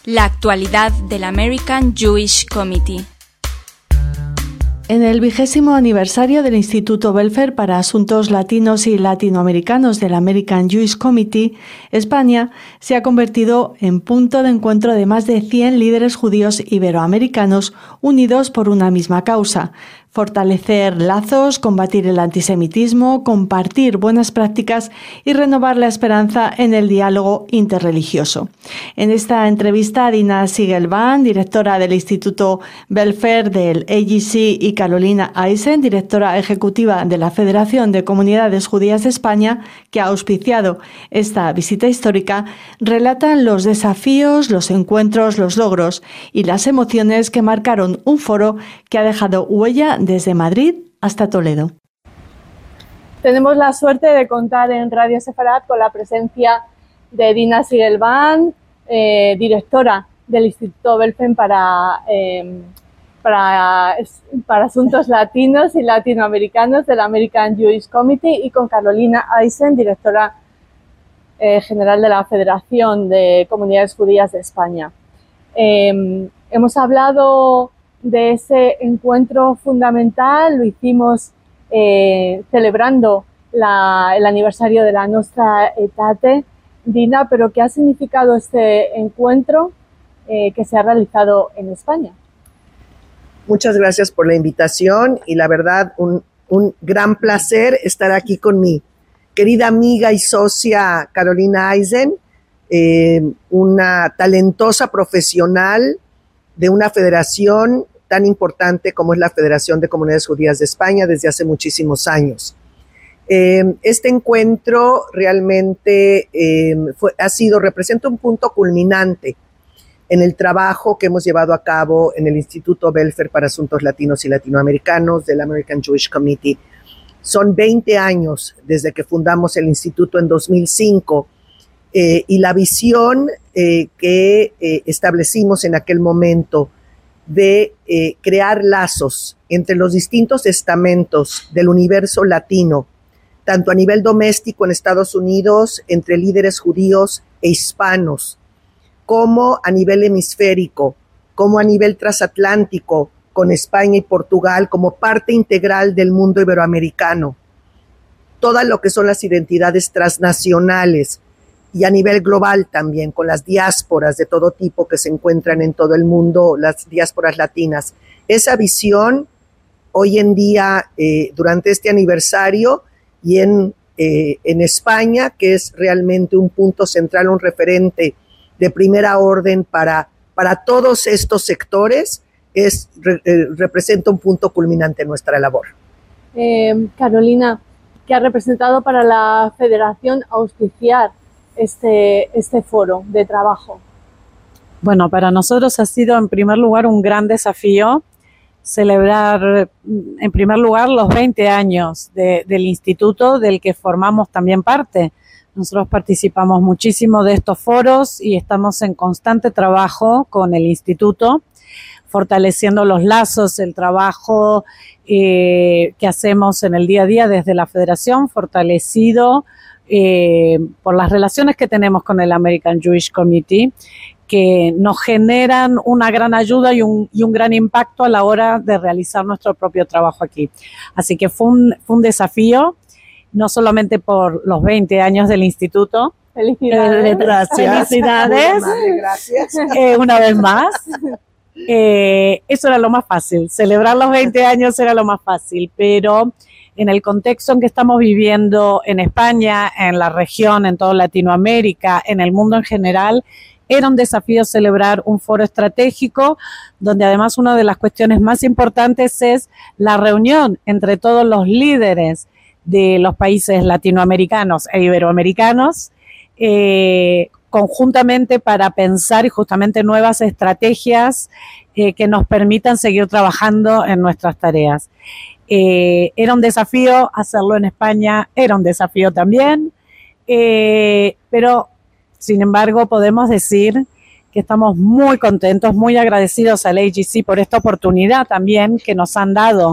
La actualidad del American Jewish Committee. En el 20º aniversario del Instituto Belfer para Asuntos Latinos y Latinoamericanos del American Jewish Committee, España se ha convertido en punto de encuentro de más de 100 líderes judíos iberoamericanos unidos por una misma causa: fortalecer lazos, combatir el antisemitismo, compartir buenas prácticas y renovar la esperanza en el diálogo interreligioso. En esta entrevista, Dina Sigelban, directora del Instituto Belfer del AJC, y Carolina Eisen, directora ejecutiva de la Federación de Comunidades Judías de España, que ha auspiciado esta visita histórica, relatan los desafíos, los encuentros, los logros y las emociones que marcaron un foro que ha dejado huella desde Madrid hasta Toledo. Tenemos la suerte de contar en Radio Sefarat con la presencia de Dina Sigelban, directora del Instituto Belfer para Asuntos Latinos y Latinoamericanos del American Jewish Committee, y con Carolina Eisen, directora general de la Federación de Comunidades Judías de España. Hemos hablado de ese encuentro fundamental, lo hicimos celebrando el aniversario de la Nostra Aetate. Dina, ¿pero qué ha significado este encuentro que se ha realizado en España? Muchas gracias por la invitación y la verdad un gran placer estar aquí con mi querida amiga y socia Carolina Eisen, una talentosa profesional de una federación tan importante como es la Federación de Comunidades Judías de España desde hace muchísimos años. Este encuentro realmente representa un punto culminante en el trabajo que hemos llevado a cabo en el Instituto Belfer para Asuntos Latinos y Latinoamericanos del American Jewish Committee. Son 20 años desde que fundamos el instituto en 2005 y la visión que establecimos en aquel momento de crear lazos entre los distintos estamentos del universo latino, tanto a nivel doméstico en Estados Unidos, entre líderes judíos e hispanos, como a nivel hemisférico, como a nivel transatlántico, con España y Portugal como parte integral del mundo iberoamericano. Todo lo que son las identidades transnacionales y a nivel global también, con las diásporas de todo tipo que se encuentran en todo el mundo, las diásporas latinas. Esa visión hoy en día, durante este aniversario y en España, que es realmente un punto central, un referente de primera orden para todos estos sectores, representa un punto culminante en nuestra labor. Carolina, ¿qué ha representado para la Federación auspiciar este foro de trabajo? Bueno, para nosotros ha sido en primer lugar un gran desafío celebrar en primer lugar los 20 años del instituto del que formamos también parte. Nosotros participamos muchísimo de estos foros y estamos en constante trabajo con el instituto, fortaleciendo los lazos, el trabajo que hacemos en el día a día desde la federación, fortalecido por las relaciones que tenemos con el American Jewish Committee, que nos generan una gran ayuda y un gran impacto a la hora de realizar nuestro propio trabajo aquí. Así que fue un desafío, no solamente por los 20 años del instituto. Felicidades. Gracias. Felicidades. Gracias. Una vez más. Eso era lo más fácil. Celebrar los 20 años era lo más fácil, pero en el contexto en que estamos viviendo en España, en la región, en toda Latinoamérica, en el mundo en general, era un desafío celebrar un foro estratégico donde además una de las cuestiones más importantes es la reunión entre todos los líderes de los países latinoamericanos e iberoamericanos conjuntamente para pensar y justamente nuevas estrategias que nos permitan seguir trabajando en nuestras tareas. Era un desafío hacerlo en España, era un desafío también, pero sin embargo podemos decir que estamos muy contentos, muy agradecidos al AJC por esta oportunidad también que nos han dado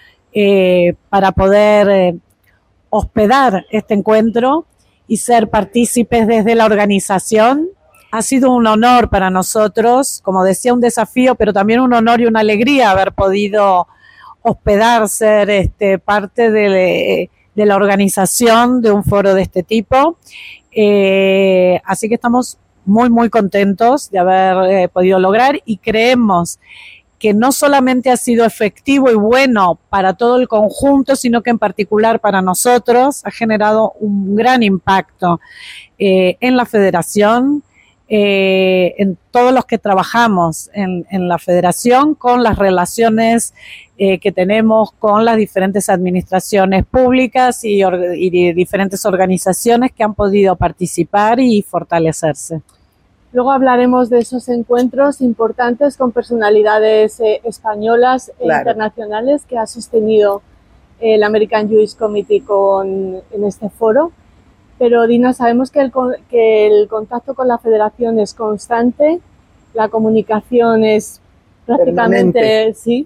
para poder hospedar este encuentro y ser partícipes desde la organización Ha sido un honor para nosotros, como decía, un desafío, pero también un honor y una alegría haber podido hospedar, ser parte de la organización de un foro de este tipo. Así que estamos muy, muy contentos de haber podido lograr, y creemos que no solamente ha sido efectivo y bueno para todo el conjunto, sino que en particular para nosotros ha generado un gran impacto en la federación, en todos los que trabajamos en la federación, con las relaciones que tenemos con las diferentes administraciones públicas y diferentes organizaciones que han podido participar y fortalecerse. Luego hablaremos de esos encuentros importantes con personalidades españolas e internacionales que ha sostenido el American Jewish Committee en este foro. Pero Dina, sabemos que el contacto con la federación es constante, la comunicación es prácticamente, permanente. Sí.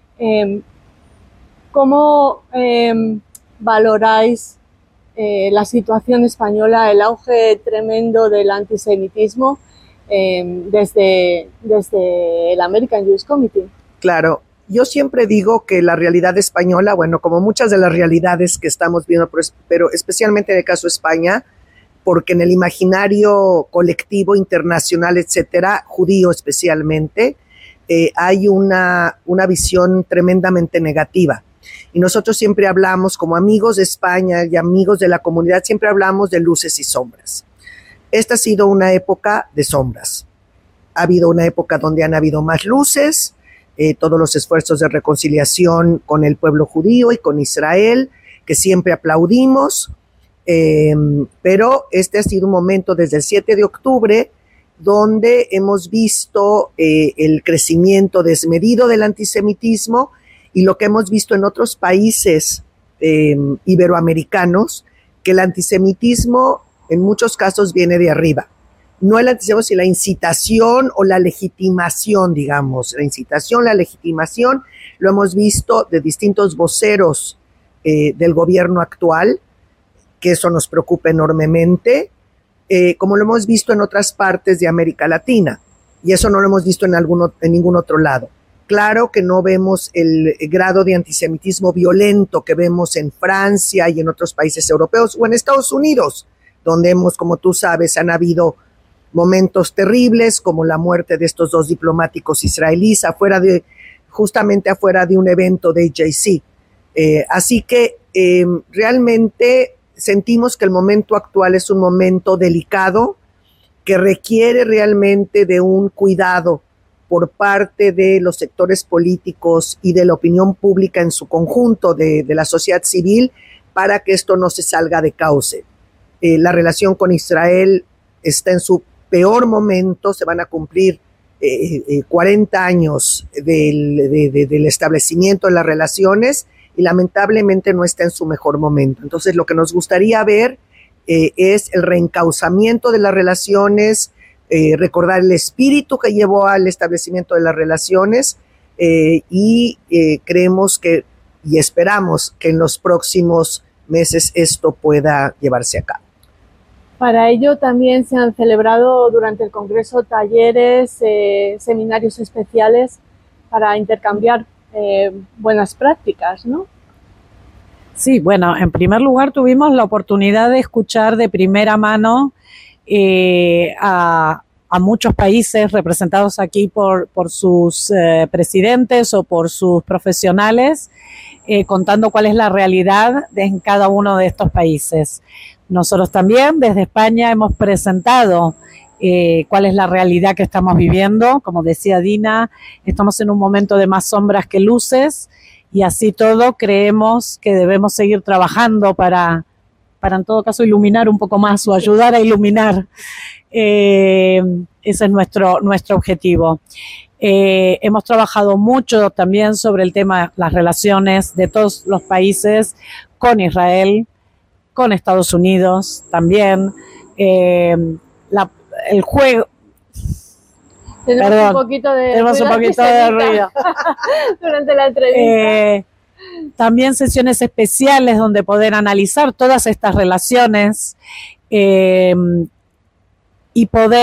¿Cómo valoráis la situación española, el auge tremendo del antisemitismo desde el American Jewish Committee? Claro, yo siempre digo que la realidad española, bueno, como muchas de las realidades que estamos viendo, pero especialmente en el caso de España, porque en el imaginario colectivo, internacional, etcétera, judío especialmente, hay una visión tremendamente negativa. Y nosotros siempre hablamos, como amigos de España y amigos de la comunidad, siempre hablamos de luces y sombras. Esta ha sido una época de sombras. Ha habido una época donde han habido más luces, todos los esfuerzos de reconciliación con el pueblo judío y con Israel, que siempre aplaudimos, pero este ha sido un momento desde el 7 de octubre donde hemos visto el crecimiento desmedido del antisemitismo, y lo que hemos visto en otros países iberoamericanos, que el antisemitismo en muchos casos viene de arriba. No el antisemitismo, sino la incitación o la legitimación, digamos. La incitación, la legitimación, lo hemos visto de distintos voceros del gobierno actual, que eso nos preocupa enormemente, como lo hemos visto en otras partes de América Latina, y eso no lo hemos visto en ningún otro lado. Claro que no vemos el grado de antisemitismo violento que vemos en Francia y en otros países europeos o en Estados Unidos, donde como tú sabes, han habido momentos terribles como la muerte de estos 2 diplomáticos israelíes justamente afuera de un evento de JC. Así que realmente sentimos que el momento actual es un momento delicado que requiere realmente de un cuidado por parte de los sectores políticos y de la opinión pública en su conjunto, de la sociedad civil, para que esto no se salga de cauce. La relación con Israel está en su peor momento, se van a cumplir 40 años del establecimiento de las relaciones, y lamentablemente no está en su mejor momento. Entonces, lo que nos gustaría ver es el reencauzamiento de las relaciones, recordar el espíritu que llevó al establecimiento de las relaciones, y creemos y esperamos que en los próximos meses esto pueda llevarse a cabo. Para ello también se han celebrado durante el Congreso talleres, seminarios especiales para intercambiar buenas prácticas, ¿no? Sí, bueno, en primer lugar tuvimos la oportunidad de escuchar de primera mano a muchos países representados aquí por sus presidentes o por sus profesionales, contando cuál es la realidad en cada uno de estos países. Nosotros también desde España hemos presentado cuál es la realidad que estamos viviendo. Como decía Dina, estamos en un momento de más sombras que luces, y así todo creemos que debemos seguir trabajando para en todo caso iluminar un poco más o ayudar a iluminar. Ese es nuestro objetivo. Hemos trabajado mucho también sobre el tema, las relaciones de todos los países con Israel, con Estados Unidos también. El juego... Tenemos un poquito de ruido durante la entrevista. También sesiones especiales donde poder analizar todas estas relaciones y poder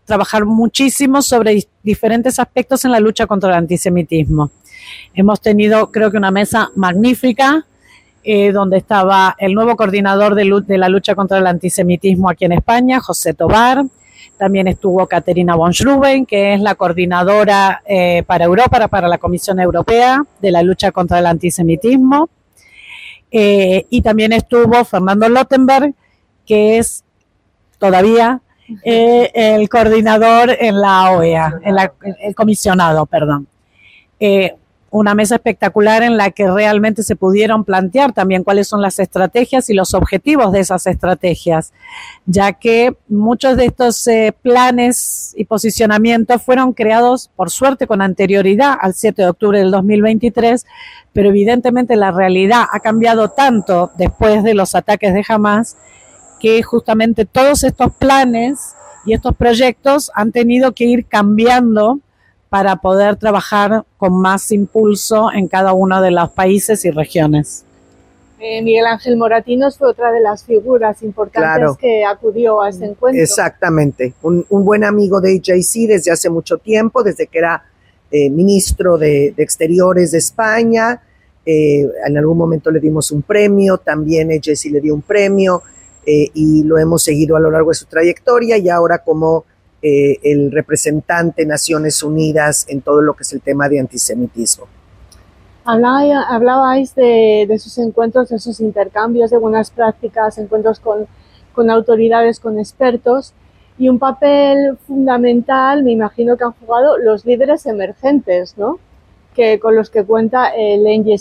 trabajar muchísimo sobre diferentes aspectos en la lucha contra el antisemitismo. Hemos tenido, creo que una mesa magnífica, donde estaba el nuevo coordinador de la lucha contra el antisemitismo aquí en España, José Tobar. También estuvo Caterina von Schruben, que es la coordinadora para Europa, para la Comisión Europea de la lucha contra el antisemitismo. Y también estuvo Fernando Lottenberg, que es todavía el coordinador en la OEA, el comisionado, perdón. Una mesa espectacular en la que realmente se pudieron plantear también cuáles son las estrategias y los objetivos de esas estrategias, ya que muchos de estos planes y posicionamientos fueron creados, por suerte, con anterioridad al 7 de octubre del 2023, pero evidentemente la realidad ha cambiado tanto después de los ataques de Hamás que justamente todos estos planes y estos proyectos han tenido que ir cambiando para poder trabajar con más impulso en cada uno de los países y regiones. Miguel Ángel Moratinos fue otra de las figuras importantes que acudió a este encuentro. Exactamente, un buen amigo de AJC desde hace mucho tiempo, desde que era ministro de Exteriores de España. En algún momento le dimos un premio, también AJC le dio un premio, y lo hemos seguido a lo largo de su trayectoria, y ahora como el representante de Naciones Unidas en todo lo que es el tema de antisemitismo. Hablabais de sus encuentros, de sus intercambios de buenas prácticas, encuentros con autoridades, con expertos, y un papel fundamental, me imagino que han jugado los líderes emergentes, ¿no? Con los que cuenta el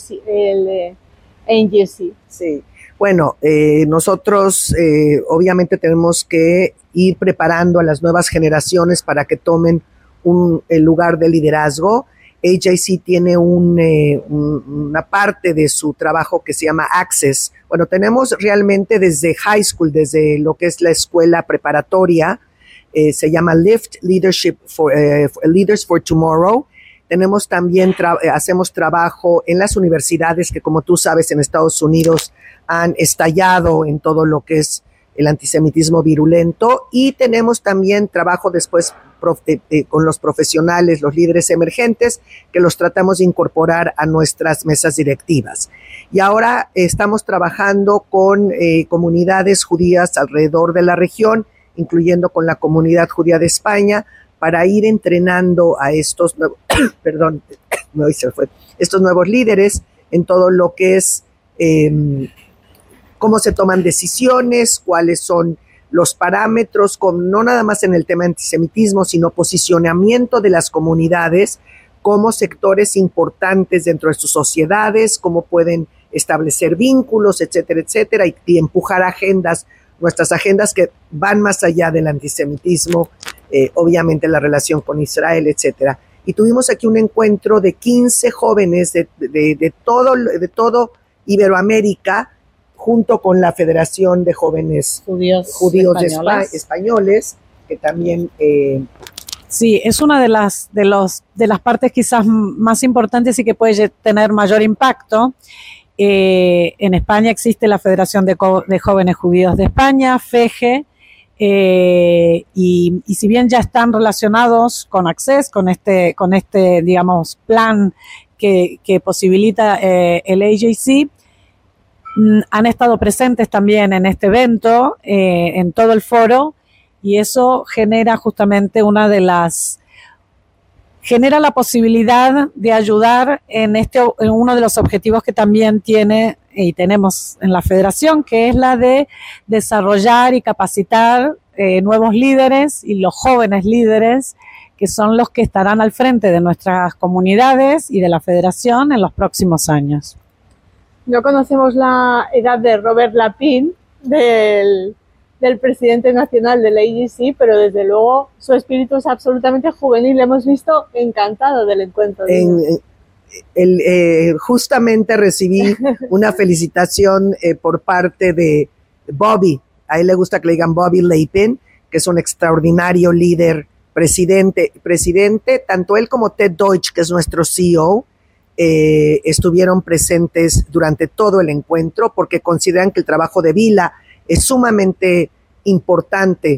NGC. Sí. Bueno, nosotros obviamente tenemos que ir preparando a las nuevas generaciones para que tomen el lugar de liderazgo. AJC tiene una parte de su trabajo que se llama Access. Bueno, tenemos realmente desde high school, desde lo que es la escuela preparatoria, se llama Lift Leadership Leaders for Tomorrow. Tenemos también, hacemos trabajo en las universidades que, como tú sabes, en Estados Unidos han estallado en todo lo que es el antisemitismo virulento, y tenemos también trabajo después con los profesionales, los líderes emergentes, que los tratamos de incorporar a nuestras mesas directivas. Y ahora estamos trabajando con comunidades judías alrededor de la región, incluyendo con la comunidad judía de España, para ir entrenando a estos estos nuevos líderes en todo lo que es cómo se toman decisiones, cuáles son los parámetros, no nada más en el tema de antisemitismo, sino posicionamiento de las comunidades como sectores importantes dentro de sus sociedades, cómo pueden establecer vínculos, etcétera, etcétera, y empujar nuestras agendas que van más allá del antisemitismo, obviamente la relación con Israel, etcétera. Y tuvimos aquí un encuentro de 15 jóvenes de todo Iberoamérica, junto con la Federación de Jóvenes Judíos Españoles, que también... Sí, es una de las partes quizás más importantes y que puede tener mayor impacto. En España existe la Federación de Jóvenes Judíos de España, FEJE, y si bien ya están relacionados con Access, con este digamos, plan que posibilita el AJC, han estado presentes también en este evento, en todo el foro, y eso genera justamente genera la posibilidad de ayudar en uno de los objetivos que también tiene y tenemos en la federación, que es la de desarrollar y capacitar nuevos líderes y los jóvenes líderes, que son los que estarán al frente de nuestras comunidades y de la federación en los próximos años. No conocemos la edad de Robert Lapin, del presidente nacional del AJC, pero desde luego su espíritu es absolutamente juvenil. Hemos visto encantado del encuentro. Justamente recibí una felicitación por parte de Bobby. A él le gusta que le digan Bobby Lapin, que es un extraordinario líder, presidente, tanto él como Ted Deutsch, que es nuestro CEO, estuvieron presentes durante todo el encuentro porque consideran que el trabajo de Vila es sumamente importante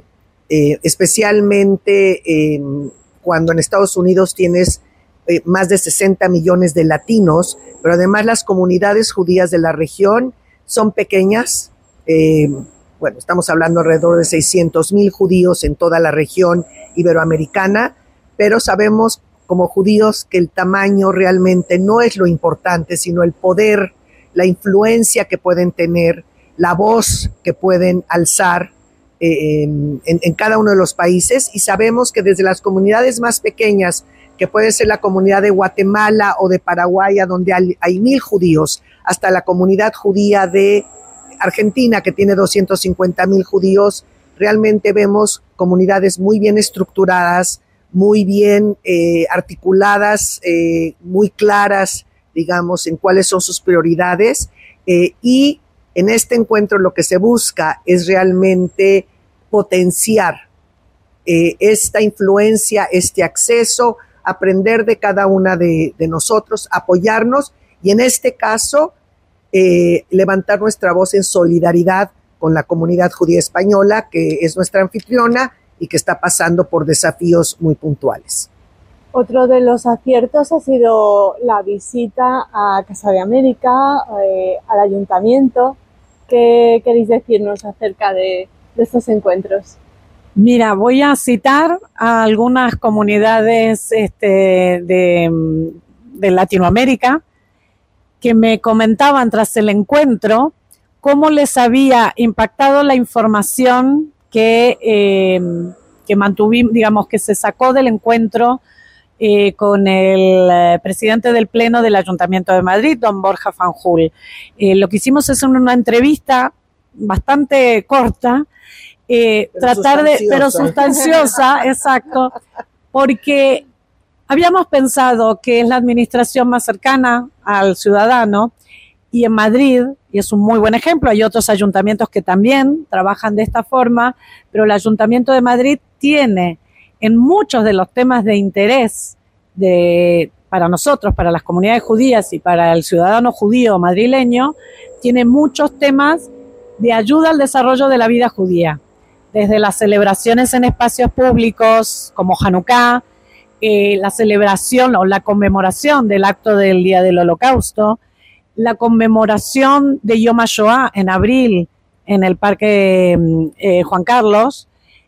especialmente cuando en Estados Unidos tienes más de 60 millones de latinos, pero además las comunidades judías de la región son pequeñas. Bueno, estamos hablando alrededor de 600,000 judíos en toda la región iberoamericana, pero sabemos como judíos que el tamaño realmente no es lo importante, sino el poder, la influencia que pueden tener, la voz que pueden alzar en cada uno de los países. Y sabemos que desde las comunidades más pequeñas, que puede ser la comunidad de Guatemala o de Paraguay, donde hay 1,000 judíos, hasta la comunidad judía de Argentina, que tiene 250,000 judíos, realmente vemos comunidades muy bien estructuradas, muy bien articuladas, muy claras, digamos, en cuáles son sus prioridades. Y en este encuentro lo que se busca es realmente potenciar esta influencia, este acceso, aprender de cada una de nosotros, apoyarnos y en este caso levantar nuestra voz en solidaridad con la comunidad judía española, que es nuestra anfitriona y que está pasando por desafíos muy puntuales. Otro de los aciertos ha sido la visita a Casa de América, al ayuntamiento. ¿Qué queréis decirnos acerca de estos encuentros? Mira, voy a citar a algunas comunidades de Latinoamérica que me comentaban tras el encuentro cómo les había impactado la información que mantuvimos, digamos, que se sacó del encuentro con el presidente del Pleno del Ayuntamiento de Madrid, don Borja Fanjul. Lo que hicimos es una entrevista bastante corta, pero sustanciosa, exacto, porque habíamos pensado que es la administración más cercana al ciudadano y en Madrid, y es un muy buen ejemplo, hay otros ayuntamientos que también trabajan de esta forma, pero el Ayuntamiento de Madrid tiene en muchos de los temas de interés para nosotros, para las comunidades judías y para el ciudadano judío madrileño, tiene muchos temas de ayuda al desarrollo de la vida judía, desde las celebraciones en espacios públicos como Hanukkah, la celebración o la conmemoración del acto del Día del Holocausto, la conmemoración de Yom HaShoah en abril en el Parque Juan Carlos,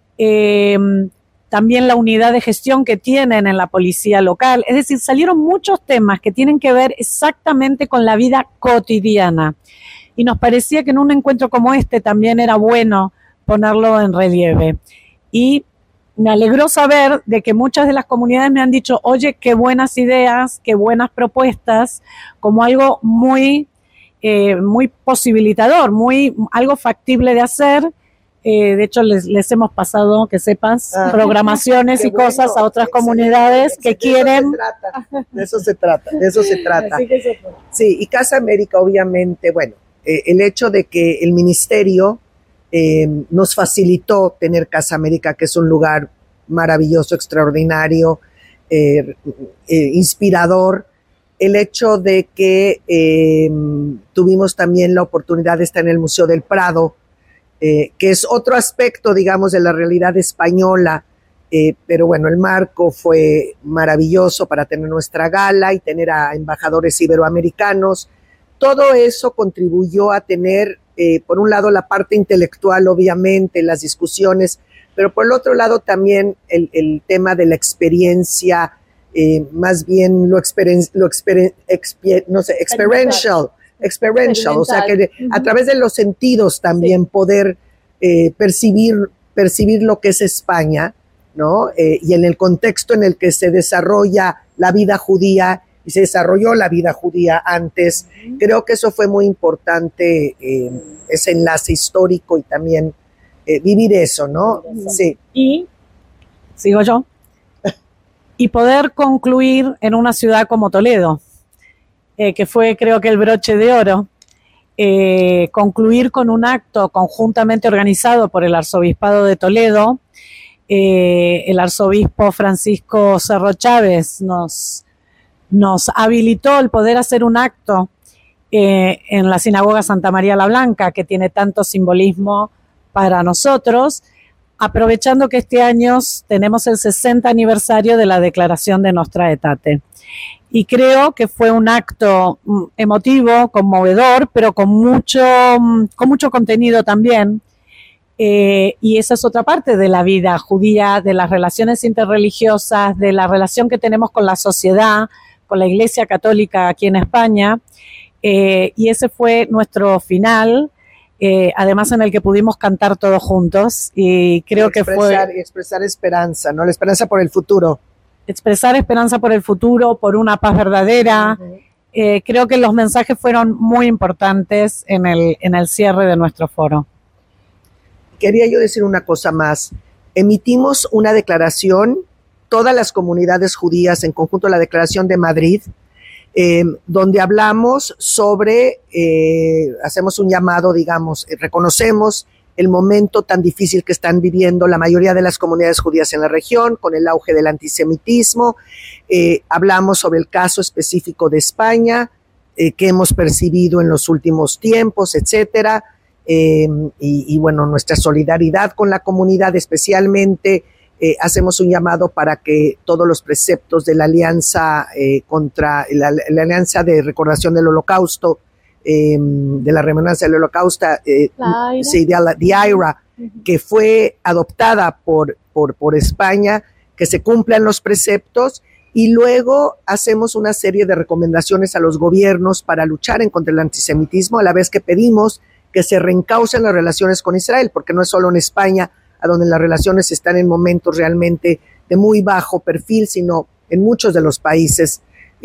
también la unidad de gestión que tienen en la policía local. Es decir, salieron muchos temas que tienen que ver exactamente con la vida cotidiana. Y nos parecía que en un encuentro como este también era bueno ponerlo en relieve. Y me alegró saber de que muchas de las comunidades me han dicho, oye, qué buenas ideas, qué buenas propuestas, como algo muy posibilitador, algo factible de hacer. De hecho, les hemos pasado, que sepas, programaciones y cosas a otras comunidades que quieren. De eso se trata. Sí, y Casa América, obviamente, bueno, el hecho de que el ministerio nos facilitó tener Casa América, que es un lugar maravilloso, extraordinario, inspirador. El hecho de que tuvimos también la oportunidad de estar en el Museo del Prado, que es otro aspecto, digamos, de la realidad española, pero bueno, el marco fue maravilloso para tener nuestra gala y tener a embajadores iberoamericanos. Todo eso contribuyó a tener, por un lado, la parte intelectual, obviamente, las discusiones, pero por el otro lado también el tema de la experiencia, más bien experiential, o sea, que a través de los sentidos también poder percibir lo que es España, ¿no? Y en el contexto en el que se desarrolla la vida judía y se desarrolló la vida judía antes, creo que eso fue muy importante, ese enlace histórico y también vivir eso, ¿no? Sí. Y, sigo yo, y poder concluir en una ciudad como Toledo, que fue, creo que, el broche de oro, concluir con un acto conjuntamente organizado por el Arzobispado de Toledo. El arzobispo Francisco Cerro Chávez nos habilitó el poder hacer un acto en la sinagoga Santa María la Blanca, que tiene tanto simbolismo para nosotros, aprovechando que este año tenemos el 60 aniversario de la declaración de Nostra Aetate. Y creo que fue un acto emotivo, conmovedor, pero con mucho contenido también. Y esa es otra parte de la vida judía, de las relaciones interreligiosas, de la relación que tenemos con la sociedad, con la Iglesia Católica aquí en España. Y ese fue nuestro final, además en el que pudimos cantar todos juntos. Y creo que fue... Expresar esperanza, ¿no? La esperanza por el futuro. Expresar esperanza por el futuro, por una paz verdadera. Creo que los mensajes fueron muy importantes en el cierre de nuestro foro. Quería yo decir una cosa más. Emitimos una declaración, todas las comunidades judías, en conjunto la Declaración de Madrid, donde hablamos sobre, hacemos un llamado, digamos, reconocemos el momento tan difícil que están viviendo la mayoría de las comunidades judías en la región, con el auge del antisemitismo. Hablamos sobre el caso específico de España, que hemos percibido en los últimos tiempos, etcétera. Y bueno, nuestra solidaridad con la comunidad, especialmente hacemos un llamado para que todos los preceptos de la alianza contra la alianza de recordación del Holocausto, de la remembranza del Holocausto, sí, de IHRA, que fue adoptada por España, que se cumplan los preceptos, y luego hacemos una serie de recomendaciones a los gobiernos para luchar en contra el antisemitismo, a la vez que pedimos que se reencaucen las relaciones con Israel, porque no es solo en España a donde las relaciones están en momentos realmente de muy bajo perfil, sino en muchos de los países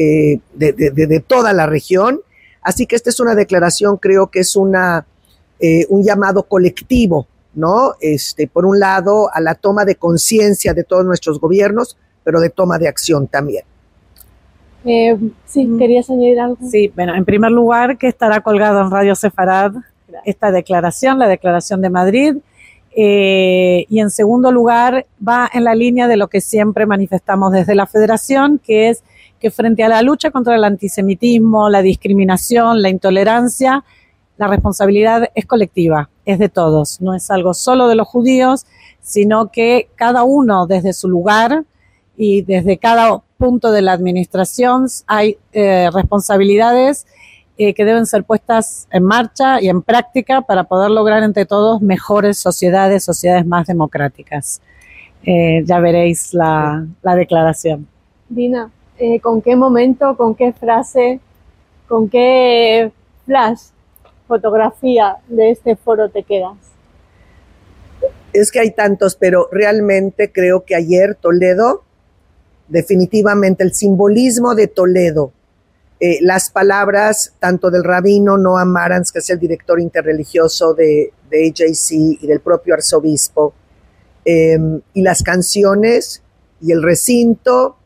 de toda la región. Así que esta es una declaración, creo que es un llamado colectivo, ¿no? Por un lado, a la toma de conciencia de todos nuestros gobiernos, pero de toma de acción también. Sí, ¿querías añadir algo? Sí, bueno, en primer lugar, que estará colgado en Radio Sefarad esta declaración, la Declaración de Madrid, y en segundo lugar va en la línea de lo que siempre manifestamos desde la Federación, que es que frente a la lucha contra el antisemitismo, la discriminación, la intolerancia, la responsabilidad es colectiva, es de todos, no es algo solo de los judíos, sino que cada uno desde su lugar y desde cada punto de la administración hay responsabilidades que deben ser puestas en marcha y en práctica para poder lograr entre todos mejores sociedades más democráticas. Ya veréis la declaración. Dina, ¿con qué momento, con qué frase, con qué flash, fotografía de este foro te quedas? Es que hay tantos, pero realmente creo que ayer Toledo, definitivamente el simbolismo de Toledo, las palabras tanto del rabino Noam Marantz, que es el director interreligioso de AJC, y del propio arzobispo, y las canciones y el recinto,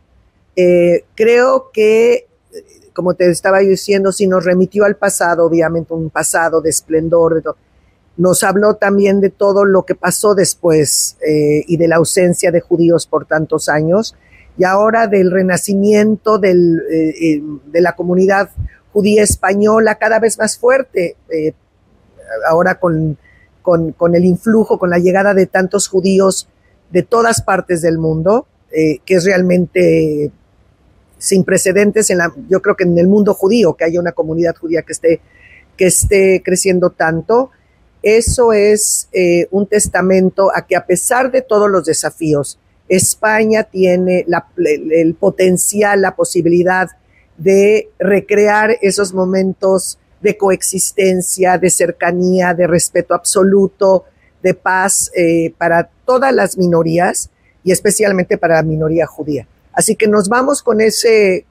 creo que, como te estaba diciendo, sí nos remitió al pasado, obviamente un pasado de esplendor, nos habló también de todo lo que pasó después y de la ausencia de judíos por tantos años, y ahora del renacimiento de la comunidad judía española cada vez más fuerte, ahora con el influjo, con la llegada de tantos judíos de todas partes del mundo, que es realmente sin precedentes yo creo que en el mundo judío, que haya una comunidad judía que esté creciendo tanto. Eso es un testamento a que, a pesar de todos los desafíos, España tiene el potencial, la posibilidad de recrear esos momentos de coexistencia, de cercanía, de respeto absoluto, de paz para todas las minorías y especialmente para la minoría judía. Así que nos vamos con ese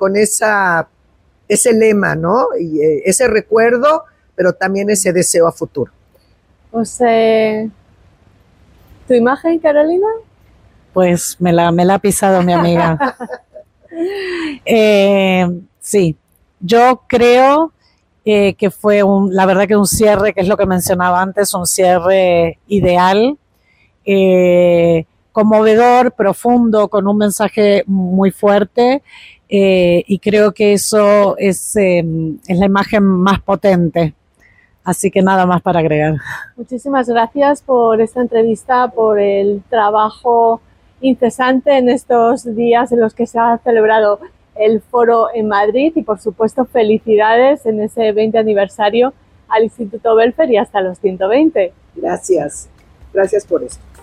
lema, ¿no? Y ese recuerdo, pero también ese deseo a futuro. Pues, ¿tu imagen, Carolina? Pues me la ha pisado mi amiga. Sí, yo creo que fue la verdad que un cierre, que es lo que mencionaba antes, un cierre ideal, conmovedor, profundo, con un mensaje muy fuerte, y creo que eso es la imagen más potente Así que nada más para agregar. Muchísimas gracias por esta entrevista, por el trabajo incesante en estos días en los que se ha celebrado el foro en Madrid y, por supuesto, felicidades en ese 20 aniversario al Instituto Belfer y hasta los 120. Gracias. Gracias por esto.